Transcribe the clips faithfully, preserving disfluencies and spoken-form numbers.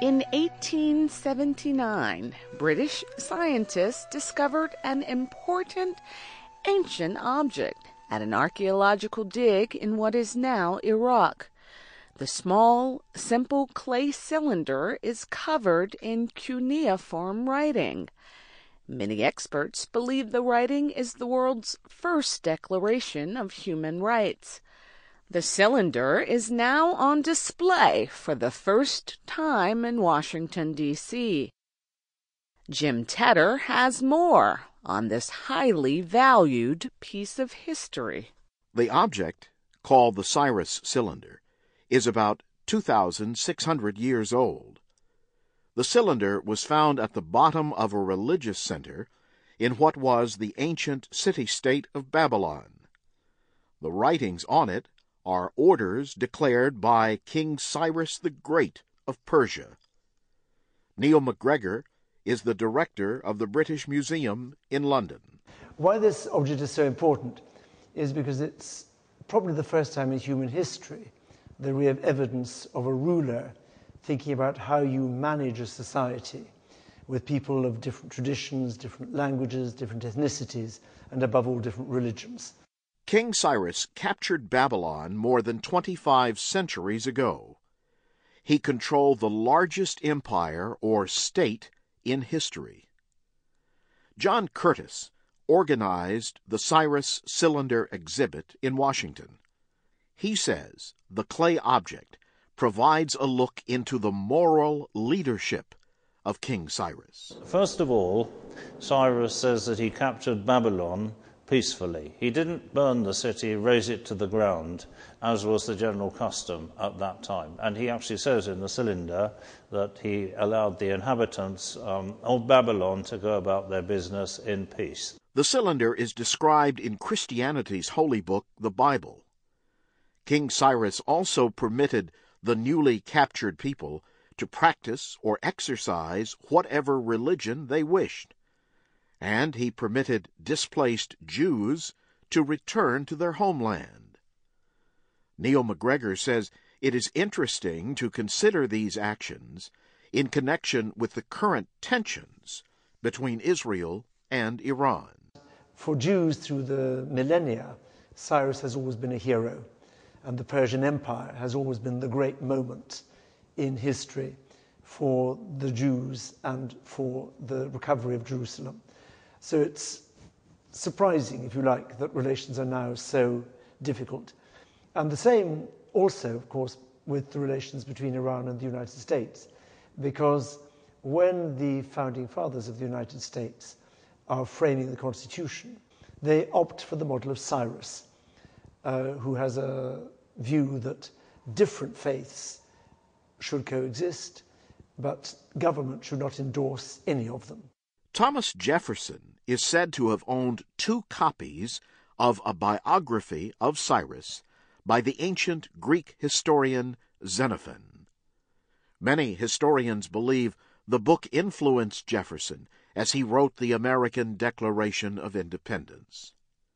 In eighteen seventy-nine, British scientists discovered an important ancient object at an archaeological dig in what is now Iraq. The small, simple clay cylinder is covered in cuneiform writing. Many experts believe the writing is the world's first declaration of human rights. The cylinder is now on display for the first time in Washington, D C Jim Tedder has more on this highly valued piece of history. The object, called the Cyrus Cylinder, is about two thousand six hundred years old. The cylinder was found at the bottom of a religious center in what was the ancient city-state of Babylon. The writings on it are orders declared by King Cyrus the Great of Persia. Neil MacGregor is the director of the British Museum in London. Why this object is so important is because it's probably the first time in human history that we have evidence of a ruler thinking about how you manage a society with people of different traditions, different languages, different ethnicities, and above all, different religions. King Cyrus captured Babylon more than twenty-five centuries ago. He controlled the largest empire or state in history. John Curtis organized the Cyrus Cylinder exhibit in Washington. He says the clay object provides a look into the moral leadership of King Cyrus. First of all, Cyrus says that he captured Babylon peacefully. He didn't burn the city, raze it to the ground, as was the general custom at that time. And he actually says in the cylinder that he allowed the inhabitants um, of Babylon to go about their business in peace. The cylinder is described in Christianity's holy book, the Bible. King Cyrus also permitted the newly captured people to practice or exercise whatever religion they wished, and he permitted displaced Jews to return to their homeland. Neil MacGregor says it is interesting to consider these actions in connection with the current tensions between Israel and Iran. For Jews through the millennia, Cyrus has always been a hero, and the Persian Empire has always been the great moment in history for the Jews and for the recovery of Jerusalem. So it's surprising, if you like, that relations are now so difficult. And the same also, of course, with the relations between Iran and the United States, because when the founding fathers of the United States are framing the Constitution, they opt for the model of Cyrus, uh, who has a view that different faiths should coexist, but government should not endorse any of them. Thomas Jefferson is said to have owned two copies of a biography of Cyrus by the ancient Greek historian Xenophon. Many historians believe the book influenced Jefferson as he wrote the American Declaration of Independence.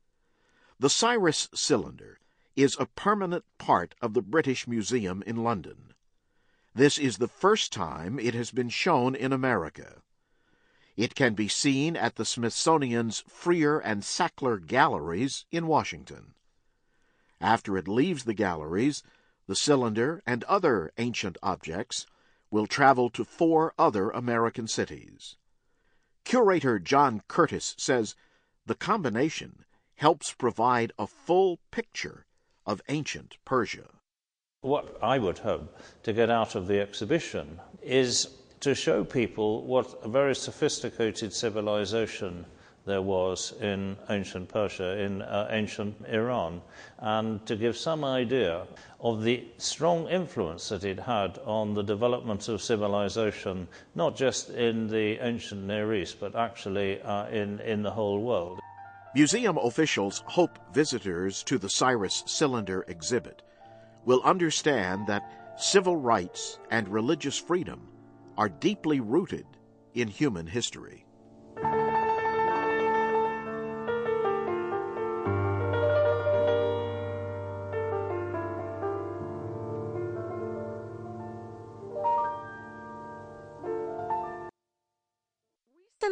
The Cyrus Cylinder is a permanent part of the British Museum in London. This is the first time it has been shown in America. It can be seen at the Smithsonian's Freer and Sackler galleries in Washington. After it leaves the galleries, the cylinder and other ancient objects will travel to four other American cities. Curator John Curtis says the combination helps provide a full picture of ancient Persia. What I would hope to get out of the exhibition is to show people what a very sophisticated civilization there was in ancient Persia, in uh, ancient Iran, and to give some idea of the strong influence that it had on the development of civilization, not just in the ancient Near East, but actually uh, in, in the whole world. Museum officials hope visitors to the Cyrus Cylinder exhibit will understand that civil rights and religious freedom are deeply rooted in human history.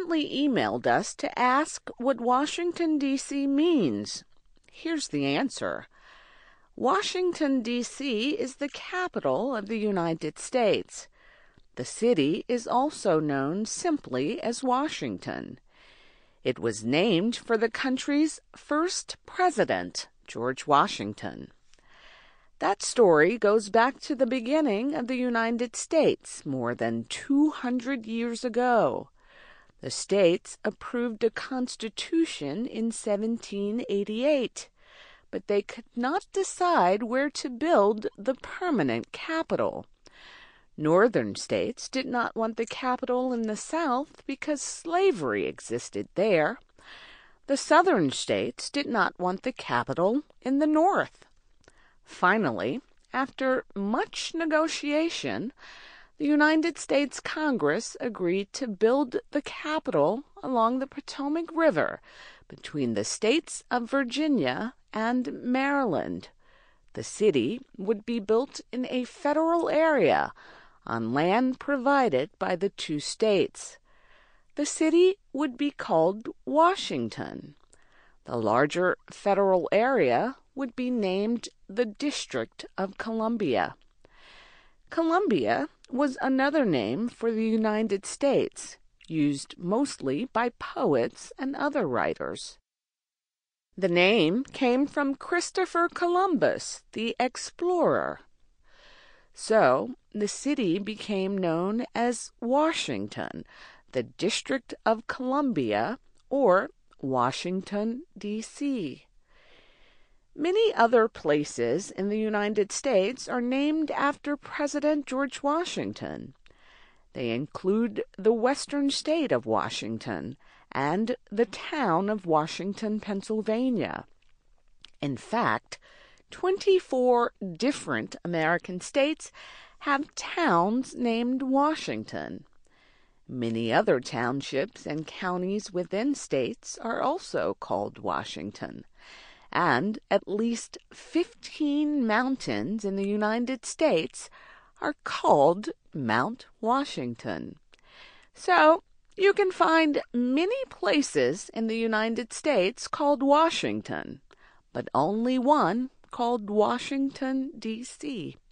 recently emailed us to ask what Washington, D C means. Here's the answer. Washington, D C is the capital of the United States. The city is also known simply as Washington. It was named for the country's first president, George Washington. That story goes back to the beginning of the United States more than two hundred years ago. The states approved a constitution in seventeen eighty-eight, but they could not decide where to build the permanent capital. Northern states did not want the capital in the South because slavery existed there. The southern states did not want the capital in the North. Finally, after much negotiation, the United States Congress agreed to build the capital along the Potomac River between the states of Virginia and Maryland. The city would be built in a federal area on land provided by the two states. The city would be called Washington. The larger federal area would be named the District of Columbia. Columbia was another name for the United States, used mostly by poets and other writers. The name came from Christopher Columbus, the explorer. So, the city became known as Washington, the District of Columbia, or Washington, D C Many other places in the United States are named after President George Washington. They include the western state of Washington and the town of Washington, Pennsylvania. In fact, twenty-four different American states have towns named Washington. Many other townships and counties within states are also called Washington. And at least fifteen mountains in the United States are called Mount Washington. So, you can find many places in the United States called Washington, but only one called Washington, D C